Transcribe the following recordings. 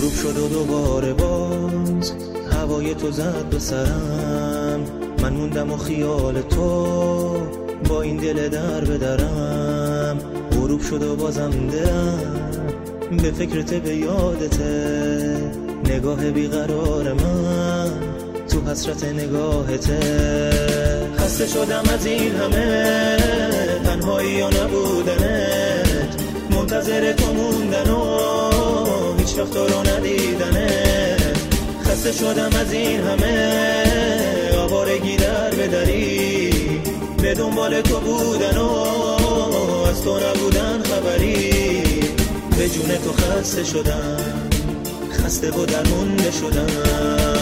غروب شد و دوباره باز هوای تو زد به سرم، من موندم و خیال تو با این دل در به درم. غروب شد و بازم دلم به فکرت به یادته، نگاه بیقرار من تو حسرت نگاهته. خسته شدم از این همه تنهایی و نبودنت، منتظر تو موندن و هیچ وقت تو رو ندیدنت. خسته شدم از این همه آوارگی در بدری، به دنبال تو بودن و از تو نبودن خبری. به جون تو خسته شدم، خسته و درمونده شدم.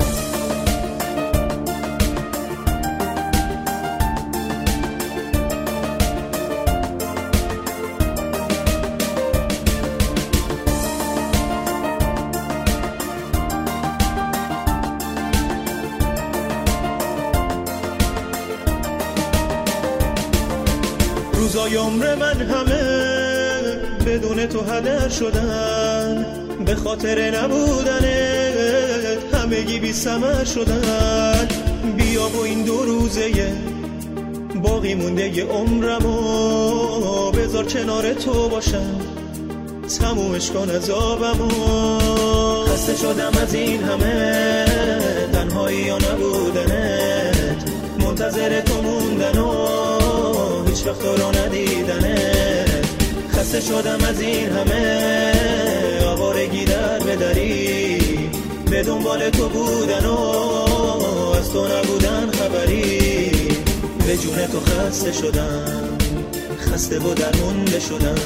روزای عمر من همه بدون تو هدر شدن، به خاطر نبودنت همگی بی ثمر شدن. بیا و این 2 روزه باقی مونده ی عمرمو بذار کنار تو باشم، تمومش کن عذابمو. خسته شدم از این همه تنهایی و نبودنت، منتظر تو موندن و هیچ وقت تو رو ندیدنت. خسته شدم از این همه آوارگی در بدری، به دنبال تو بودن و از تو نبودن خبری. به جون تو خسته شدم، خسته و درمونده شدم.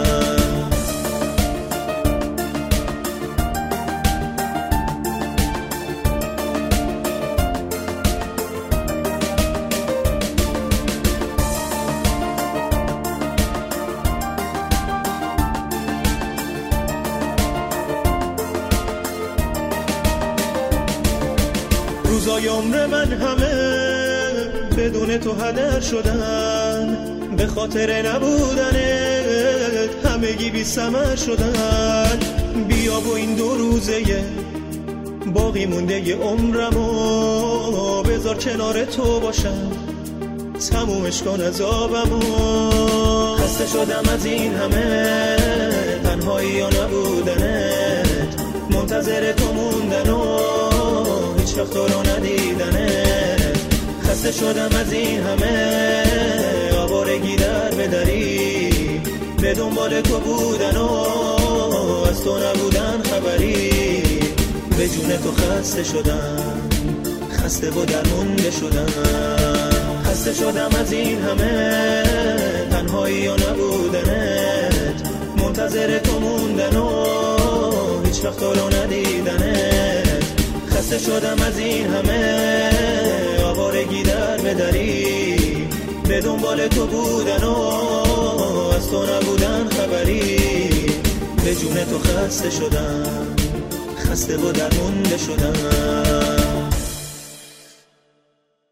روزای عمر من همه بدون تو هدر شدن، به خاطر نبودنت همگی بی ثمر شدن. بیا و این 2 روزه باقی مونده ی عمرمو بذار کنار تو باشم، تمومش کن عذابمو. خسته شدم از این همه تنهایی و نبودنت، منتظر تو موندن و هیچ وقت تو رو ندیدنت. خسته شدم از این همه آوارگی در بدری، به دنبال تو بودن و از تو نبودن خبری. به جون تو خسته شدم، خسته و درمونده شدم. خسته شدم از این همه تنهایی و نبودنت، منتظر تو موندن و هیچ وقت تو رو ندیدنت. خسته شدم از این همه آوارگی در بدری، به دنبال تو بودن و از تو نبودن خبری. به جون تو خسته شدم، خسته و درمونده شدم.